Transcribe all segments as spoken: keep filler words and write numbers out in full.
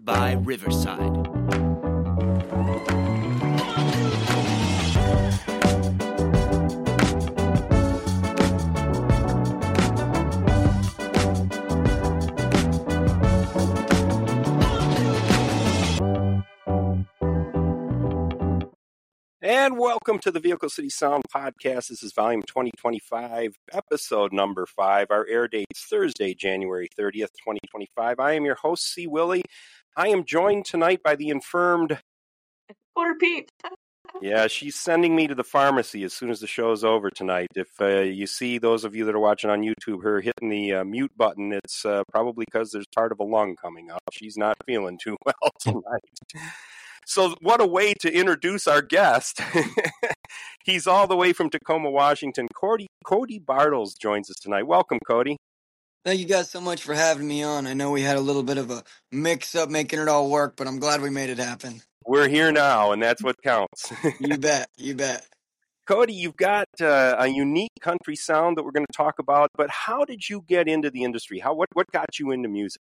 by Riverside. And welcome to the Vehicle City Sound Podcast. This is volume twenty twenty-five, episode number five. Our air date's Thursday, January thirtieth, twenty twenty-five. I am your host, C. Willie. I am joined tonight by the infirmed... Quarter Pete. Yeah, she's sending me to the pharmacy as soon as the show's over tonight. If uh, you see those of you that are watching on YouTube, her hitting the uh, mute button, it's uh, probably because there's part of a lung coming up. She's not feeling too well tonight. So what a way to introduce our guest. He's all the way from Tacoma, Washington. Cody, Cody Bartles joins us tonight. Welcome, Cody. Thank you guys so much for having me on. I know we had a little bit of a mix-up making it all work, but I'm glad we made it happen. We're here now, and that's what counts. You bet, you bet. Cody, you've got uh, a unique country sound that we're going to talk about, but how did you get into the industry? How what, what got you into music?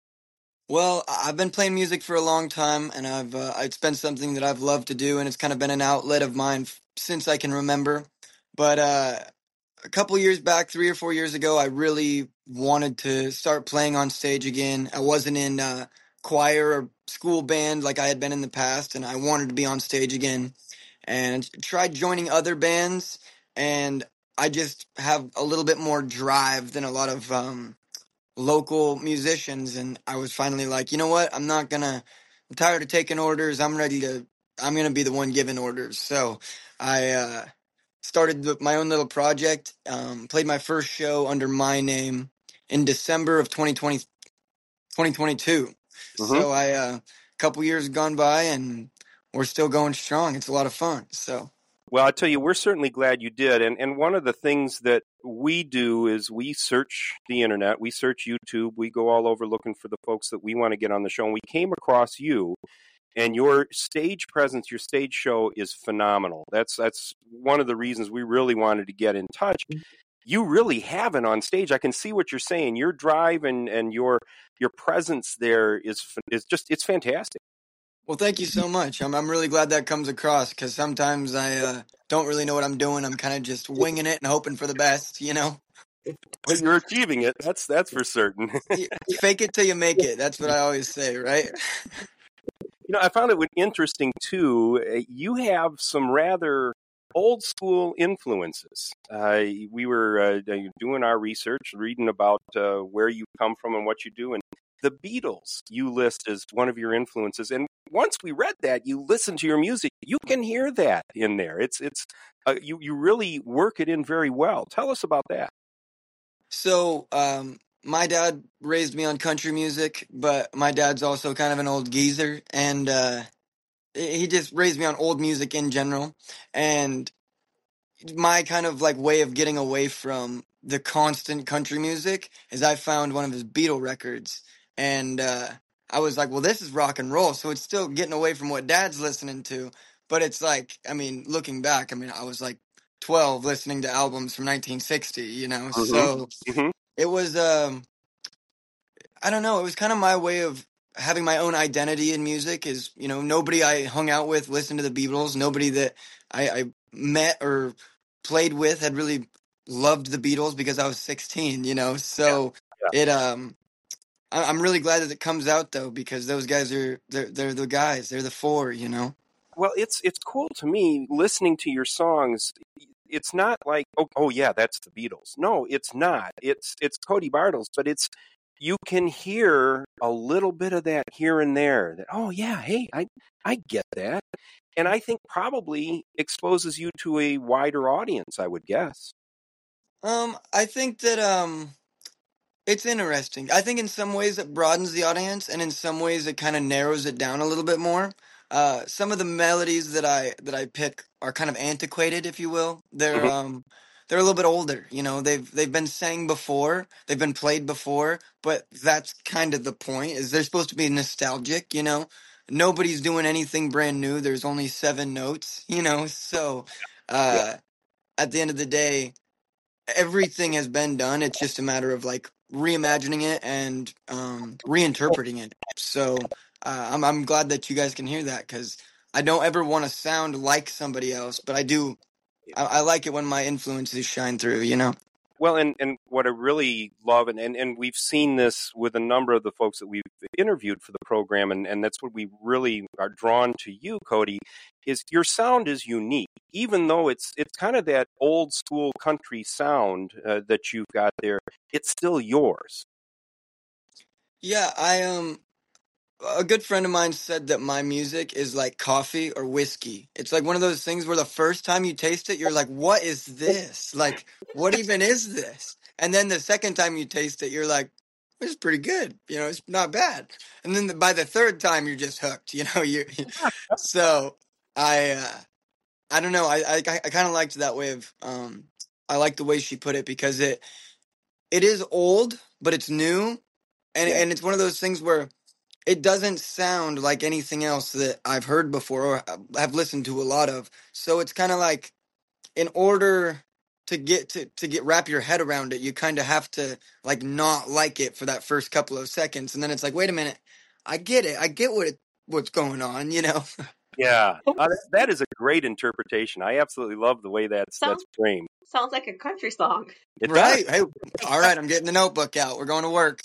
Well, I've been playing music for a long time, and I've uh, it's been something that I've loved to do, and it's kind of been an outlet of mine f- since I can remember. But uh, a couple years back, three or four years ago, I really wanted to start playing on stage again. I wasn't in uh, choir or school band like I had been in the past, and I wanted to be on stage again. And tried joining other bands, and I just have a little bit more drive than a lot of um, local musicians, and I was finally like, you know what, I'm not gonna, I'm tired of taking orders, I'm ready to, I'm gonna be the one giving orders. So I uh, started my own little project, um, played my first show under my name in December of twenty twenty, twenty twenty-two. Mm-hmm. So I, a uh, couple years gone by, and we're still going strong. It's a lot of fun. So. Well, I tell you, we're certainly glad you did. And and one of the things that we do is we search the internet, we search YouTube, we go all over looking for the folks that we want to get on the show. And we came across you, and your stage presence, your stage show is phenomenal. That's that's one of the reasons we really wanted to get in touch. You really have it on stage. I can see what you're saying. Your drive and, and your your presence there is is just, it's fantastic. Well, thank you so much. I'm I'm really glad that comes across, because sometimes I uh, don't really know what I'm doing. I'm kind of just winging it and hoping for the best, you know? Well, you're achieving it. That's that's for certain. you, you fake it till you make it. That's what I always say, right? You know, I found it interesting, too. You have some rather old school influences. Uh, we were uh, doing our research, reading about uh, where you come from and what you do, and the Beatles you list as one of your influences. And once we read that, you listen to your music, you can hear that in there. It's it's uh, you you really work it in very well. Tell us about that. So, um, my dad raised me on country music, but my dad's also kind of an old geezer, and uh, he just raised me on old music in general. And my kind of like way of getting away from the constant country music is I found one of his Beatle records. And uh, I was like, well, this is rock and roll. So it's still getting away from what dad's listening to. But it's like, I mean, looking back, I mean, I was like twelve listening to albums from nineteen sixty, you know? Mm-hmm. So mm-hmm. It was, um, I don't know, it was kind of my way of having my own identity in music. Is, you know, nobody I hung out with listened to the Beatles. Nobody that I, I met or played with had really loved the Beatles because I was sixteen, you know? So yeah. Yeah. it, um, I'm really glad that it comes out, though, because those guys are, they're, they're the guys. They're the four, you know? Well, it's it's cool to me, listening to your songs. It's not like, oh, oh yeah, that's the Beatles. No, it's not. It's it's Cody Bartles, but it's, you can hear a little bit of that here and there. That, oh, yeah, hey, I, I get that. And I think probably exposes you to a wider audience, I would guess. Um, I think that... um. It's interesting. I think in some ways it broadens the audience, and in some ways it kind of narrows it down a little bit more. Uh, some of the melodies that I that I pick are kind of antiquated, if you will. They're mm-hmm. um they're a little bit older. You know, they've they've been sang before, they've been played before, but that's kind of the point. Is they're supposed to be nostalgic. You know, nobody's doing anything brand new. There's only seven notes. You know, so uh, yeah. At the end of the day, everything has been done. It's just a matter of like reimagining it and um, reinterpreting it. So uh, I'm I'm glad that you guys can hear that, because I don't ever want to sound like somebody else, but I do. I, I like it when my influences shine through. You know. Well, and, and what I really love, and, and, and we've seen this with a number of the folks that we've interviewed for the program, and, and that's what we really are drawn to you, Cody, is your sound is unique. Even though it's it's kind of that old school country sound uh, that you've got there, it's still yours. Yeah, I um a good friend of mine said that my music is like coffee or whiskey. It's like one of those things where the first time you taste it, you're like, what is this? Like, what even is this? And then the second time you taste it, you're like, it's pretty good. You know, it's not bad. And then the, by the third time, you're just hooked. You know, you. So I, uh, I don't know. I I, I kind of liked that way of. Um, I like the way she put it, because it, it is old, but it's new, and Yeah. and it's one of those things where it doesn't sound like anything else that I've heard before or have listened to a lot of. So it's kind of like, in order to get to, to get wrap your head around it, you kind of have to like not like it for that first couple of seconds, and then it's like, wait a minute, I get it, I get what it, what's going on, you know. Yeah, uh, that, that is a great interpretation. I absolutely love the way that's Sounds- that's framed. Sounds like a country song. It Right? does. Hey, all right, I'm getting the notebook out. We're going to work.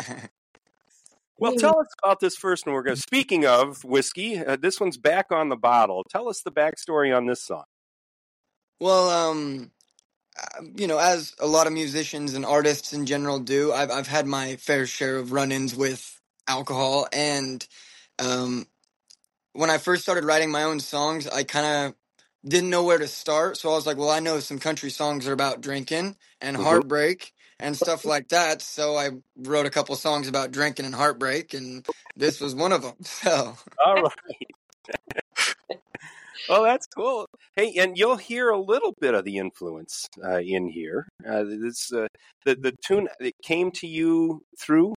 Well, tell us about this first one. We're going. Speaking of whiskey, uh, this one's Back on the Bottle. Tell us the backstory on this song. Well, um, uh, you know, as a lot of musicians and artists in general do, I've I've had my fair share of run-ins with alcohol, and um, when I first started writing my own songs, I kind of didn't know where to start. So I was like, well, I know some country songs are about drinking and Mhm. heartbreak and stuff like that. So I wrote a couple songs about drinking and heartbreak, and this was one of them. So All right. Well, that's cool. Hey, and you'll hear a little bit of the influence uh, in here. Uh, this uh, the the tune that came to you through.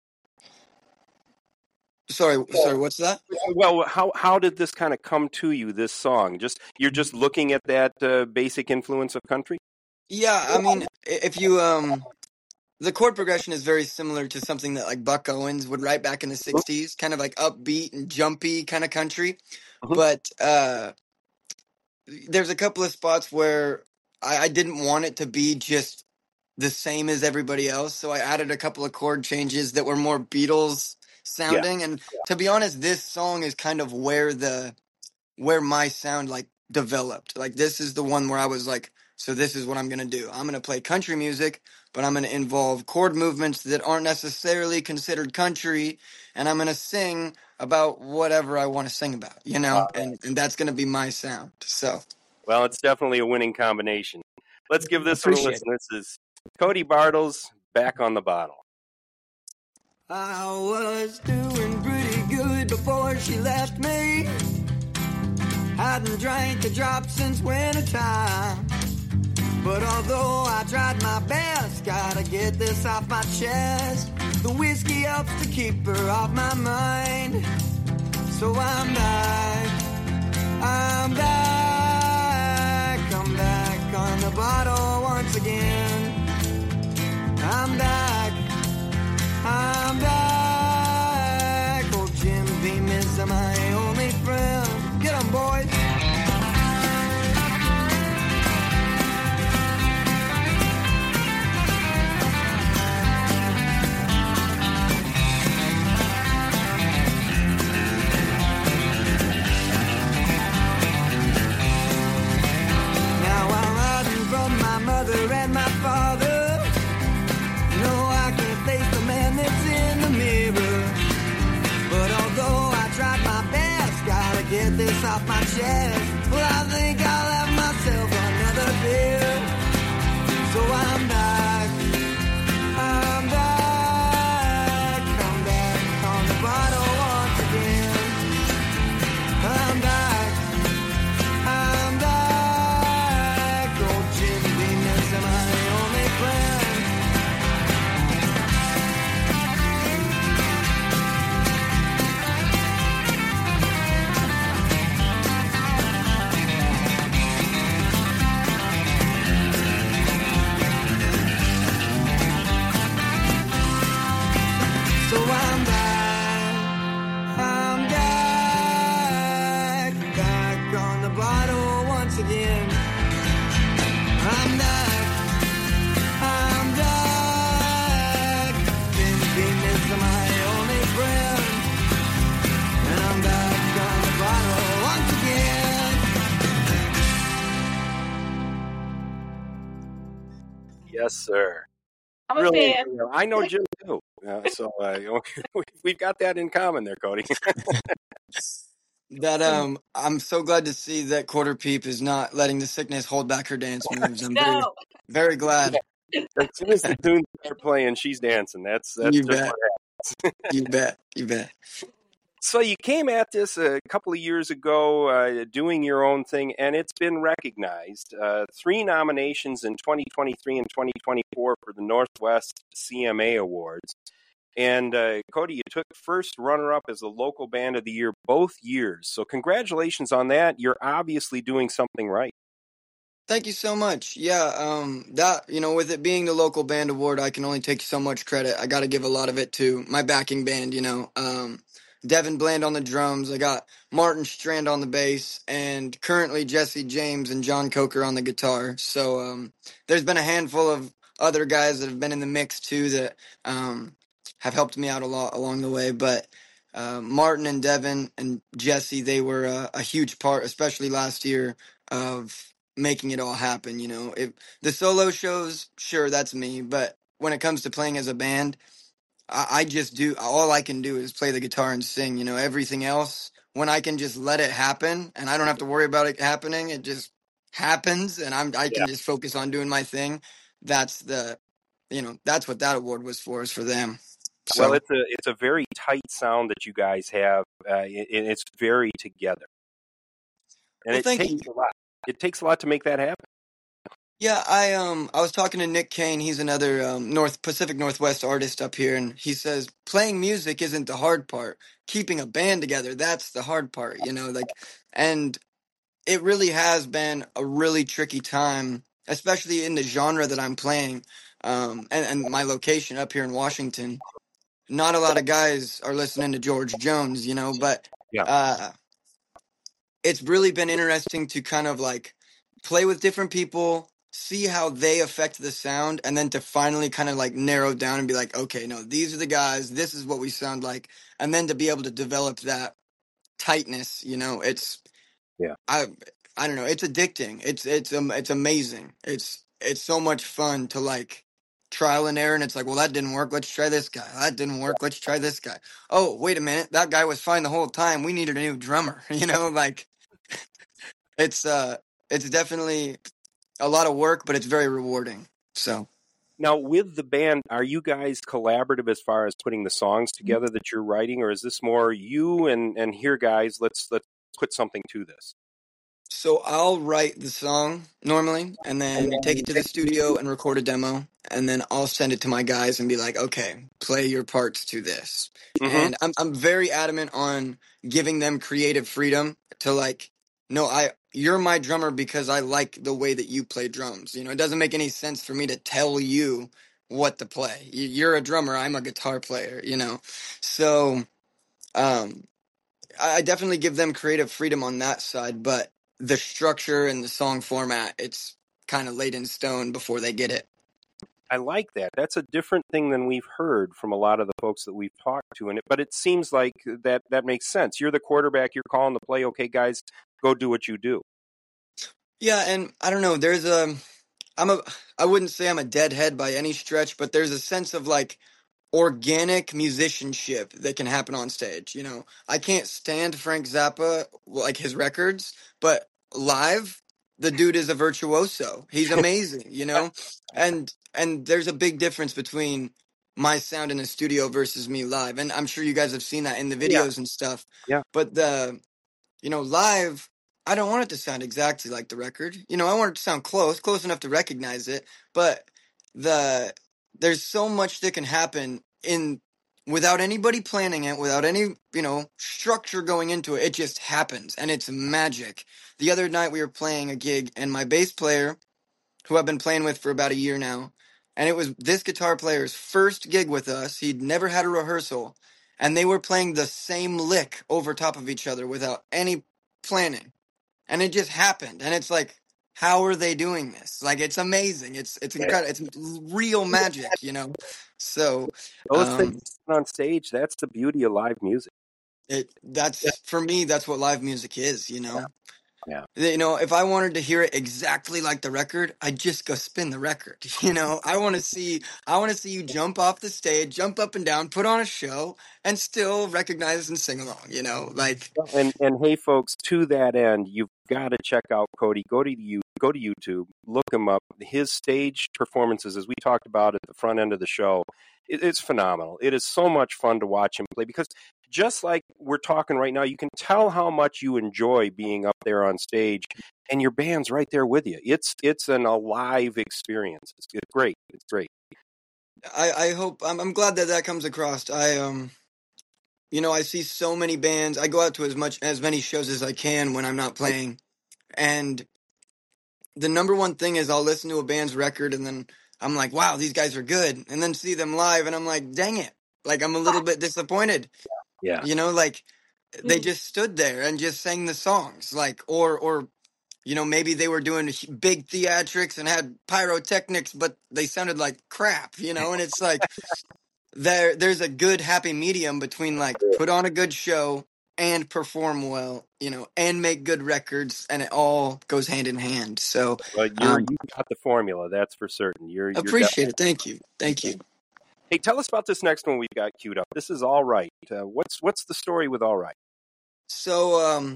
sorry, sorry, what's that? Well, how how did this kind of come to you? This song, just you're just looking at that uh, basic influence of country. Yeah, I mean, i- if you um, the chord progression is very similar to something that like Buck Owens would write back in the sixties, kind of like upbeat and jumpy kind of country. Mhm. But uh, there's a couple of spots where I, I didn't want it to be just the same as everybody else, so I added a couple of chord changes that were more Beatles sounding. And to be honest, this song is kind of where the where my sound like developed. Like, this is the one where I was like, so this is what I'm gonna do. I'm gonna play country music, but I'm gonna involve chord movements that aren't necessarily considered country, and I'm gonna sing about whatever I want to sing about, you know, and, and that's gonna be my sound. So Well, it's definitely a winning combination. Let's give this one a Appreciate listen. This is Cody Bartles, Back on the Bottle. I was doing pretty good before she left me. Hadn't drank a drop since winter time. But although I tried my best, gotta get this off my chest. The whiskey helps to keep her off my mind. So I'm back, I'm back, I'm back on the bottle once again. I'm back, I'm back. Old Jim Beam is my only friend. Get 'em, boys. Now I'm hiding from my mother and my father. No, I can't face the man that's in the mirror. But although I tried my best, gotta get this off my chest. Well, I think I'll have myself another beer. So I'm back, I'm back, I'm back on the bottle once again. I'm back, I'm back. Old Jim Beam is my only friend. I'm back. I'm back. Thinking is my only friend. And I'm back on the bottle once again. Yes, sir. I'm a Really, fan. I know Jim too. Uh, so uh, we've got that in common there, Cody. That um, I'm so glad to see that Quarter Peep is not letting the sickness hold back her dance moves. I'm very, No. very glad. As soon as the tunes start playing, she's dancing. That's that's You just bet. what You bet. You bet. So you came at this a couple of years ago, uh, doing your own thing, and it's been recognized. Uh, three nominations in twenty twenty-three and twenty twenty-four for the Northwest C M A Awards. And uh, Cody, you took first runner-up as the local band of the year both years. So congratulations on that. You're obviously doing something right. Thank you so much. Yeah, um, that, you know, with it being the local band award, I can only take so much credit. I got to give a lot of it to my backing band, you know. Um, Devin Bland on the drums. I got Martin Strand on the bass, and currently Jesse James and John Coker on the guitar. So um, there's been a handful of other guys that have been in the mix too that um, have helped me out a lot along the way. But uh, Martin and Devin and Jesse, they were uh, a huge part, especially last year, of making it all happen. You know, if the solo shows, sure, that's me, but when it comes to playing as a band, I, I just do, all I can do is play the guitar and sing. You know, everything else, when I can just let it happen and I don't have to worry about it happening, it just happens, and I'm I Yeah. can just focus on doing my thing. That's the, you know, that's what that award was for, is for them. So Well, it's a it's a very tight sound that you guys have, uh, and it's very together. And well, it thank takes you. a lot. It takes a lot to make that happen. Yeah, I um I was talking to Nick Kane. He's another um, North Pacific Northwest artist up here, and he says playing music isn't the hard part. Keeping a band together, that's the hard part, you know, like, and it really has been a really tricky time, especially in the genre that I'm playing, um, and, and my location up here in Washington. Not a lot of guys are listening to George Jones, you know, but Yeah. uh, it's really been interesting to kind of like play with different people, see how they affect the sound, and then to finally kind of like narrow down and be like, okay, no, these are the guys, this is what we sound like, and then to be able to develop that tightness, you know, it's Yeah. I I don't know, it's addicting. It's it's um it's amazing. It's it's so much fun to like trial and error, and it's like, well, that didn't work, let's try this guy. That didn't work, let's try this guy. Oh, wait a minute, that guy was fine the whole time. We needed a new drummer, you know, like it's uh it's definitely a lot of work, but it's very rewarding. So Now, with the band, are you guys collaborative as far as putting the songs together that you're writing, or is this more you and and here, guys, let's let's put something to this? so I'll write the song normally and then take it to the studio and record a demo, and then I'll send it to my guys and be like, okay, play your parts to this. Mm-hmm. And I'm I'm very adamant on giving them creative freedom to like, no, I you're my drummer because I like the way that you play drums. You know, it doesn't make any sense for me to tell you what to play. You- You're a drummer, I'm a guitar player, you know. So um I I definitely give them creative freedom on that side, but the structure and the song format, it's kind of laid in stone before they get it. I like that. That's a different thing than we've heard from a lot of the folks that we've talked to, and it, but it seems like that that makes sense. You're the quarterback. You're calling the play. Okay, guys, go do what you do. Yeah, and I don't know, there's a I'm a I wouldn't say I'm a deadhead by any stretch, but there's a sense of like organic musicianship that can happen on stage. You know, I can't stand Frank Zappa, like his records, but live, the dude is a virtuoso. He's amazing, you know? And and there's a big difference between my sound in a studio versus me live. And I'm sure you guys have seen that in the Yeah. videos and stuff. Yeah. But the you know, live, I don't want it to sound exactly like the record. You know, I want it to sound close, close enough to recognize it, but the there's so much that can happen in without anybody planning it, without any, you know, structure going into it. It just happens and it's magic. The other night we were playing a gig and my bass player, who I've been playing with for about a year now, and it was this guitar player's first gig with us. He'd never had a rehearsal, and they were playing the same lick over top of each other without any planning. And it just happened. And it's like, how are they doing this? Like, it's amazing. It's it's incredible. It's real magic, you know. So, Those um, things on stage, that's the beauty of live music. it that's for me. That's what live music is, you know. Yeah. You know, if I wanted to hear it exactly like the record, I'd just go spin the record. You know, I want to see, I want to see you jump off the stage, jump up and down, put on a show, and still recognize and sing along. You know, like And and hey, folks, to that end, you've got to check out Cody. Go to you, go to YouTube, look him up. His stage performances, as we talked about at the front end of the show, it, it's phenomenal. It is so much fun to watch him play because just like we're talking right now, you can tell how much you enjoy being up there on stage, and your band's right there with you. It's it's an alive experience. It's, it's great. It's great. I, I hope I'm, I'm glad that that comes across. I um, you know, I see so many bands. I go out to as much as many shows as I can when I'm not playing, and the number one thing is I'll listen to a band's record and then I'm like, wow, these guys are good, and then see them live and I'm like, dang it, like I'm a little bit disappointed. Yeah. You know, like they just stood there and just sang the songs, like, or, or, you know, maybe they were doing big theatrics and had pyrotechnics, but they sounded like crap, you know, and it's like, there, there's a good happy medium between like put on a good show and perform well, you know, and make good records, and it all goes hand in hand. So, well, you're, um, you got the formula, that's for certain. You're, you're appreciate it. Thank you. Thank you. Hey, tell us about this next one we've got queued up. This is All Right. Uh, what's what's the story with All Right? So, um,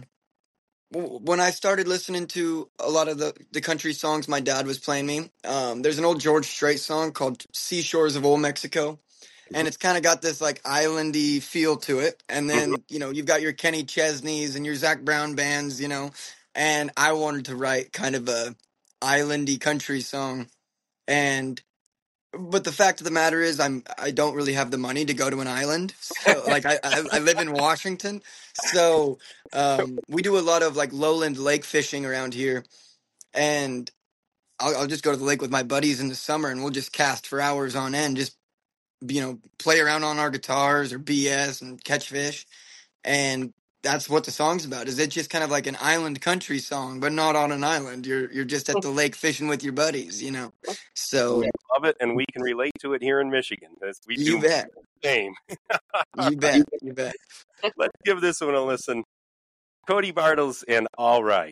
w- when I started listening to a lot of the, the country songs my dad was playing me, um, there's an old George Strait song called Seashores of Old Mexico. And it's kind of got this like islandy feel to it. And then, mm-hmm. you know, you've got your Kenny Chesneys and your Zach Brown bands, you know, and I wanted to write kind of a islandy country song. And but the fact of the matter is, I'm I don't really have the money to go to an island. So, like I, I I live in Washington, so um, we do a lot of like lowland lake fishing around here, and I'll, I'll just go to the lake with my buddies in the summer, and we'll just cast for hours on end, just you know, play around on our guitars or B S and catch fish, and that's what the song's about. Is it's just kind of like an island country song, but not on an island. You're you're just at the lake fishing with your buddies, you know. So we love it, and we can relate to it here in Michigan. We do you bet. The same. You bet. You bet. Let's give this one a listen. Cody Bartles and All Right.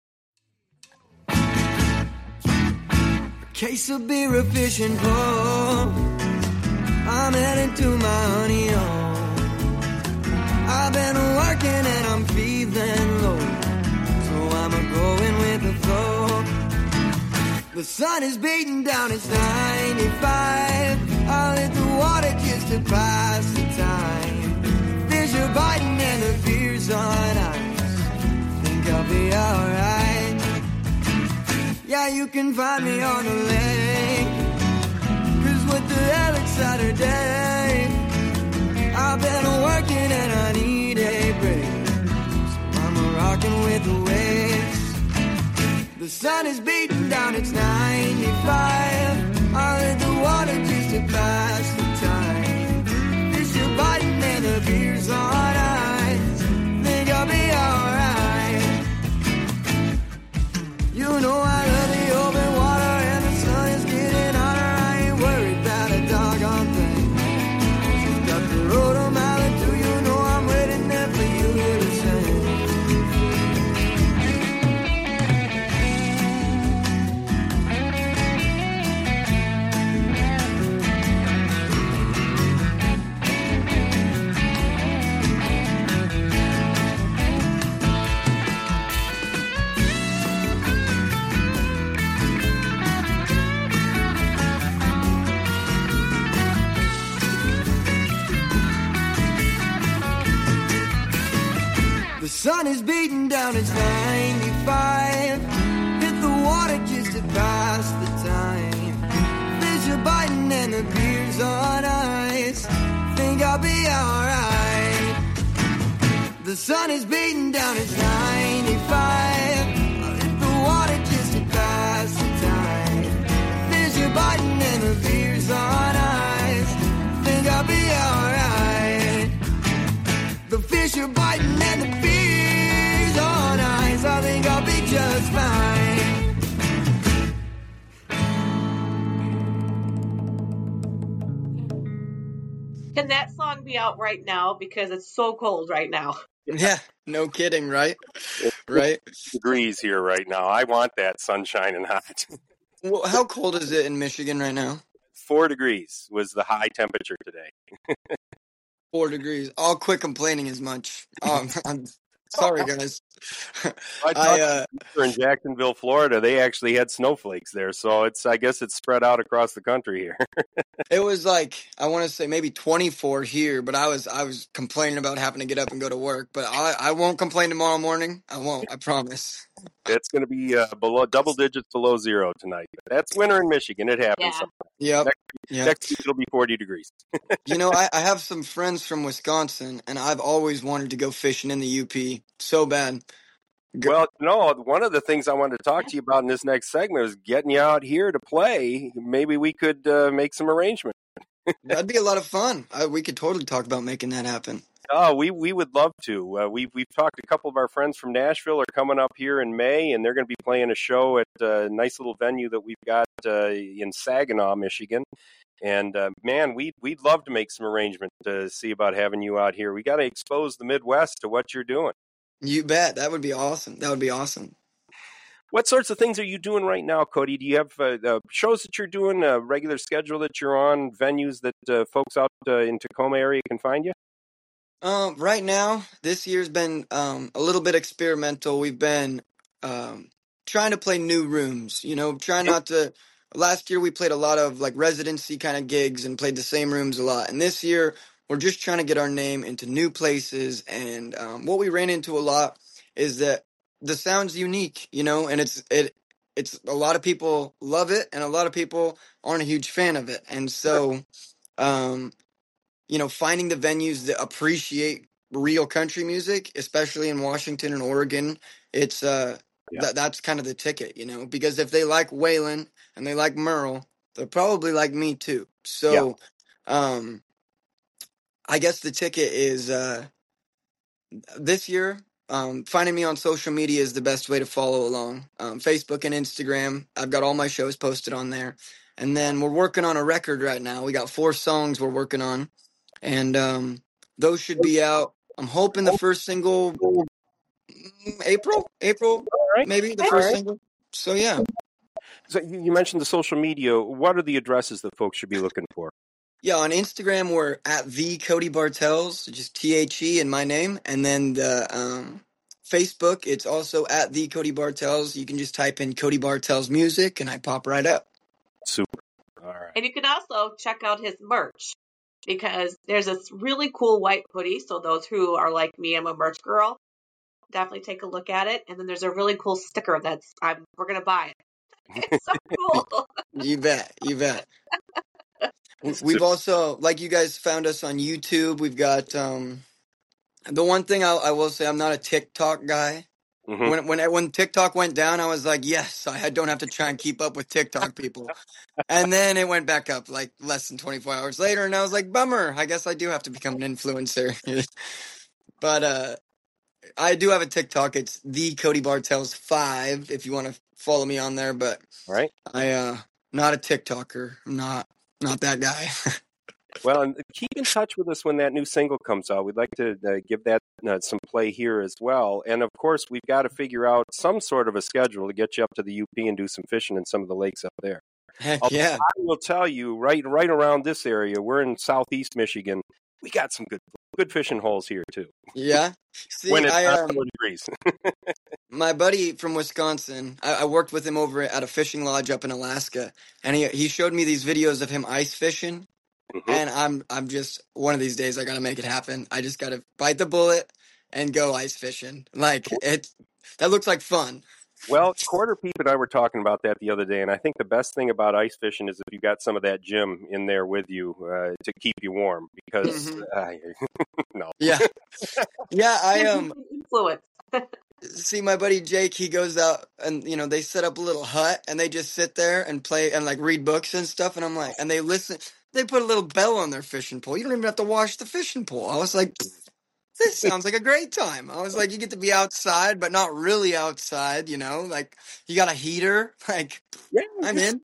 A case of beer, a fishing pole. I'm headed to my honey home. I've been working and I'm feeling low, so I'm a-going with the flow. The sun is beating down, it's ninety-five. I'll hit the water just to pass the time. Fish are biting and the beer's on ice. Think I'll be alright. Yeah, you can find me on the lake, 'cause what the hell, it's Saturday. I've been working and I need a break, so I'm a-rocking with the waves. The sun is beating down, it's ninety-five. I'll hit the water just to pass the time. Fish are biting and the beer's on ice. Think I'll be alright. You know I love the open water and the sun is getting hotter. I ain't worried about a doggone thing. Road a mile or two, you know I'm waiting there for you to sing. The sun is beating down, it's ninety-five. Hit the water just to pass the time. Fish are biting and the beer's on ice. Think I'll be alright. The sun is beating down, it's ninety-five. I'll hit the water just to pass the time. Fish are biting and the beer's on ice. Think I'll be alright. The fish are biting and the beer's on ice. I think I'll be just fine. Can that song be out right now? Because it's so cold right now. Yeah, no kidding, right? It's Right. degrees here right now. I want that sunshine and hot. Well, how cold is it in Michigan right now? Four degrees was the high temperature today. Four degrees. I'll quit complaining as much. Um, I'm sorry, guys. I I talked uh, to in Jacksonville, Florida. They actually had snowflakes there, so it's I guess it's spread out across the country here. it was like I want to say maybe twenty-four here, but I was I was complaining about having to get up and go to work. But I I won't complain tomorrow morning. I won't. I promise. It's going to be uh, below double digits below zero tonight. That's winter in Michigan. It happens. Yeah. sometimes. Yep. Next, Yep. next week it'll be forty degrees. You know, I, I have some friends from Wisconsin, and I've always wanted to go fishing in the U P so bad. Go- Well, no, one of the things I wanted to talk to you about in this next segment is getting you out here to play. Maybe we could uh, make some arrangements. That'd be a lot of fun. I, we could totally talk about making that happen. Oh, we, we would love to. Uh, we, we've talked, a couple of our friends from Nashville are coming up here in May, and they're going to be playing a show at a nice little venue that we've got uh, in Saginaw, Michigan. And, uh, man, we, we'd love to make some arrangements to see about having you out here. We got to expose the Midwest to what you're doing. You bet. That would be awesome. That would be awesome. What sorts of things are you doing right now, Cody? Do you have uh, uh, shows that you're doing, a regular schedule that you're on, venues that uh, folks out uh, in Tacoma area can find you? Um, right now, this year's been um, a little bit experimental. We've been um, trying to play new rooms, you know, trying not to. Last year, we played a lot of like residency kind of gigs and played the same rooms a lot. And this year, we're just trying to get our name into new places. And um, what we ran into a lot is that the sound's unique, you know, and it's it it's a lot of people love it, and a lot of people aren't a huge fan of it. And so, um, you know, finding the venues that appreciate real country music, especially in Washington and Oregon, it's uh Yeah. that that's kind of the ticket, you know, because if they like Waylon and they like Merle, they'll probably like me too. So, um, I guess the ticket is uh this year. Um, finding me on social media is the best way to follow along. Um, Facebook and Instagram. I've got all my shows posted on there. And then we're working on a record right now. We got four songs we're working on. And um, those should be out. I'm hoping the first single, mm, April? April, All right. maybe the All first right. single. So, yeah. So you you mentioned the social media. What are the addresses that folks should be looking for? Yeah, on Instagram, we're at the Cody Bartels, just T H E in my name. And then the um, Facebook, it's also at the Cody Bartels. You can just type in Cody Bartels music, and I pop right up. Super. All right. And you can also check out his merch because there's this really cool white hoodie. So those who are like me, I'm a merch girl, definitely take a look at it. And then there's a really cool sticker that's I'm we're gonna buy it. It's so cool. You bet, you bet. We've also, like you guys found us on YouTube. We've got um, the one thing I, I will say, I'm not a TikTok guy. Mhm. When when when TikTok went down, I was like, yes, I don't have to try and keep up with TikTok people. And then it went back up like less than twenty-four hours later, and I was like, bummer. I guess I do have to become an influencer. But uh, I do have a TikTok. It's the Cody Bartels five. If you want to follow me on there, but All right. I uh not a TikToker. I'm not not that guy. Well, and keep in touch with us when that new single comes out. We'd like to uh, give that uh, some play here as well. And of course, we've got to figure out some sort of a schedule to get you up to the U P and do some fishing in some of the lakes up there. Heck Although yeah. I will tell you, right, right around this area, we're in southeast Michigan. We got some good, good fishing holes here too. Yeah. See, when it's I not um, four degrees. my buddy from Wisconsin, I, I worked with him over at a fishing lodge up in Alaska, and he he showed me these videos of him ice fishing, Mhm. and I'm I'm just one of these days I gotta make it happen. I just gotta bite the bullet and go ice fishing. Like it, that looks like fun. Well, Quarter Peep and I were talking about that the other day, and I think the best thing about ice fishing is if you got some of that Jim in there with you uh, to keep you warm. Because Mhm. uh, no, Yeah, yeah. I um. Influence. See, my buddy Jake, he goes out and, you know, they set up a little hut and they just sit there and play and like read books and stuff. And I'm like, and they listen, they put a little bell on their fishing pole. You don't even have to wash the fishing pole. I was like, this sounds like a great time. I was like, you get to be outside, but not really outside, you know, like you got a heater. Like, yeah, I'm just, in.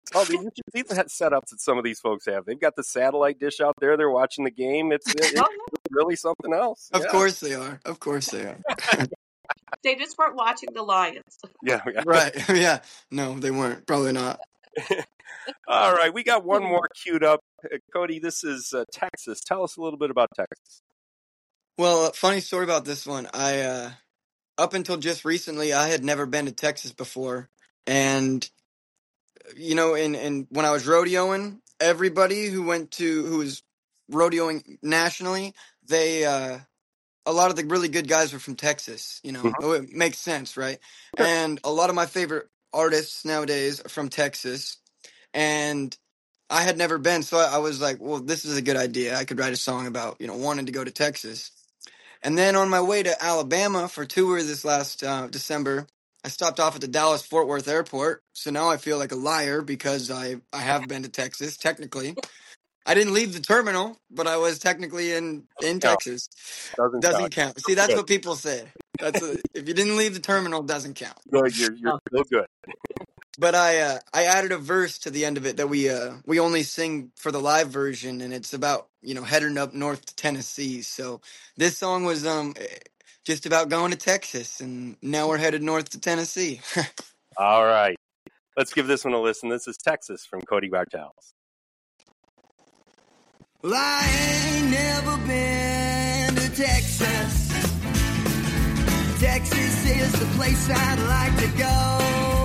Oh, you should see the setups that some of these folks have. They've got the satellite dish out there. They're watching the game. It's, it, it's really something else. Of yeah. course they are. Of course they are. They just weren't watching the Lions. Yeah, yeah. Right. Yeah. No, they weren't. Probably not. All right. We got one more queued up. Uh, Cody, this is uh, Texas. Tell us a little bit about Texas. Well, uh, funny story about this one. I, uh, up until just recently, I had never been to Texas before. And, you know, in, in when I was rodeoing, everybody who went to, who was rodeoing nationally, they, uh, a lot of the really good guys were from Texas, you know, Mhm. it makes sense, right? Sure. And a lot of my favorite artists nowadays are from Texas. And I had never been, so I was like, well, this is a good idea. I could write a song about, you know, wanting to go to Texas. And then on my way to Alabama for tour this last uh, December, I stopped off at the Dallas-Fort Worth airport. So now I feel like a liar because I, I have been to Texas, technically. I didn't leave the terminal, but I was technically in, in count. Texas. Doesn't, Doesn't count. count. See, that's Good. what people say. That's a, if you didn't leave the terminal, doesn't count. Good. You're, you're still good. But I uh, I added a verse to the end of it that we uh, we only sing for the live version, and it's about, you know, heading up north to Tennessee. So this song was um just about going to Texas, and now we're headed north to Tennessee. All right. Let's give this one a listen. This is Texas from Cody Bartels. Well, I ain't never been to Texas. Texas is the place I'd like to go.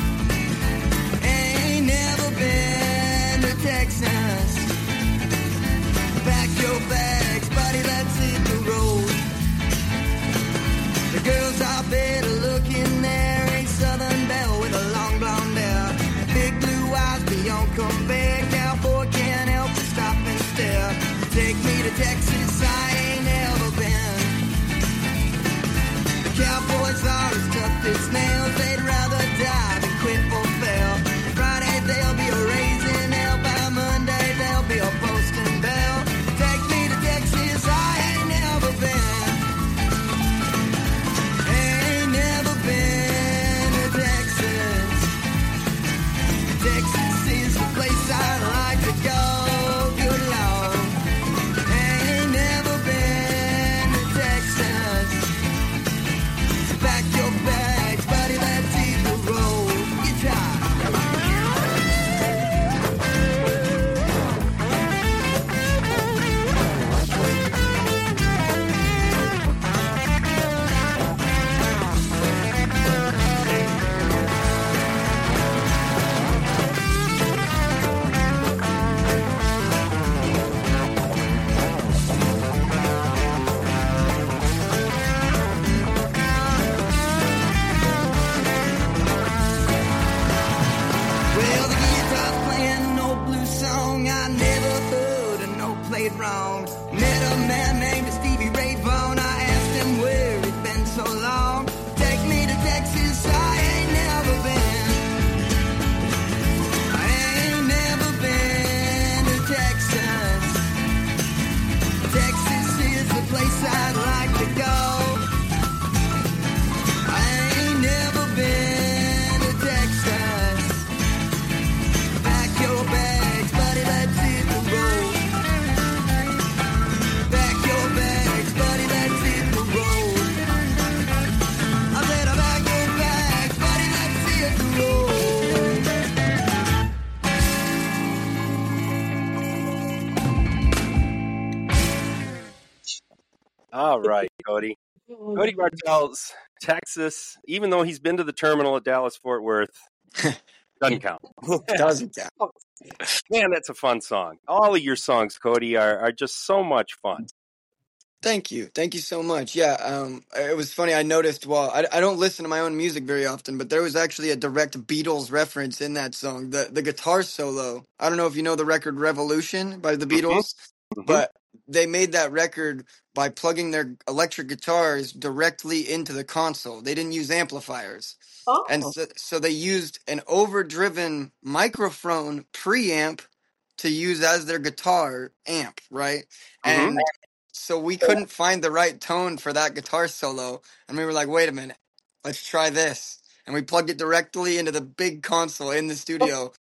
Ain't never been to Texas. Pack your bags, buddy, let's hit the road. The girls are better looking there. A Southern belle with a long blonde hair. Big blue eyes beyond compare. Cowboy can't help but stop and stare. Take me to Texas, I ain't never been. The cowboys are as tough as nails. They'd rather die than quit or fail. Friday they'll be a raising hell. By Monday they'll be a posting bell. Take me to Texas, I ain't never been. Ain't never been to Texas. Texas is the place I'd like to go. Good Lord. Ain't never been to Texas. So pack your bags, buddy, let's hit the road. Guitar. Well, the guitar's playing an old blues song I never heard and no played wrong. Met a man named Stevie Ray Vaughan. I asked him where he'd been so long. Take me to Texas, I ain't never been. I ain't never been to Texas. Texas is the place I'd like to go. I ain't never been to Texas. Pack your bags, buddy, let's hit the road. Pack your bags, buddy, let's hit the road. I said, pack your bags, buddy, let's hit the road. All right, Cody. Cody Bartels, Texas. Even though he's been to the terminal at Dallas-Fort Worth, doesn't count. Doesn't count. Man, that's a fun song. All of your songs, Cody, are, are just so much fun. Thank you. Thank you so much. Yeah, um, it was funny. I noticed, well, I, I don't listen to my own music very often, but there was actually a direct Beatles reference in that song. The the guitar solo. I don't know if you know the record Revolution by the Beatles, Mhm. but they made that record by plugging their electric guitars directly into the console. They didn't use amplifiers. Oh, And so, so they used an overdriven microphone preamp to use as their guitar amp, right? Mhm. And so we couldn't find the right tone for that guitar solo. And we were like, wait a minute, let's try this. And we plugged it directly into the big console in the studio.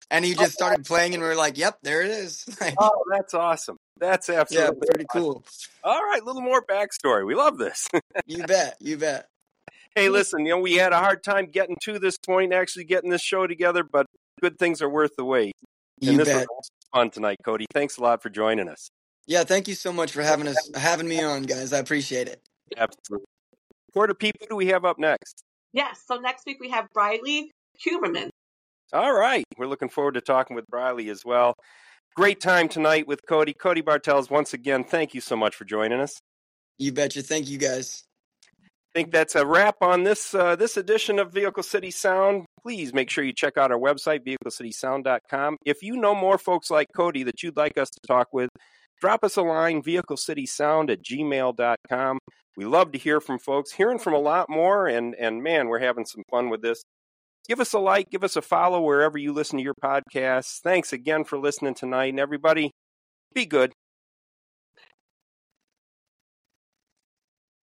And he just started playing, and we were like, "Yep, there it is." Like, Oh, that's awesome. That's yeah, absolutely pretty awesome. cool. All right, a little more backstory. We love this. You bet, you bet. Hey, listen, you know, we had a hard time getting to this point, actually getting this show together, but good things are worth the wait. And You this bet. was fun tonight, Cody. Thanks a lot for joining us. Yeah, thank you so much for having us, having me on, guys. I appreciate it. Absolutely. Porta Pete, who do we have up next? Yes, so next week we have Briley Huberman. All right. We're looking forward to talking with Briley as well. Great time tonight with Cody. Cody Bartels, once again, thank you so much for joining us. You betcha. Thank you, guys. I think that's a wrap on this uh, this edition of Vehicle City Sound. Please make sure you check out our website, vehicle city sound dot com. If you know more folks like Cody that you'd like us to talk with, drop us a line, vehicle city sound at gmail dot com. We love to hear from folks, hearing from a lot more, and, and man, we're having some fun with this. Give us a like, give us a follow wherever you listen to your podcasts. Thanks again for listening tonight, and everybody, be good.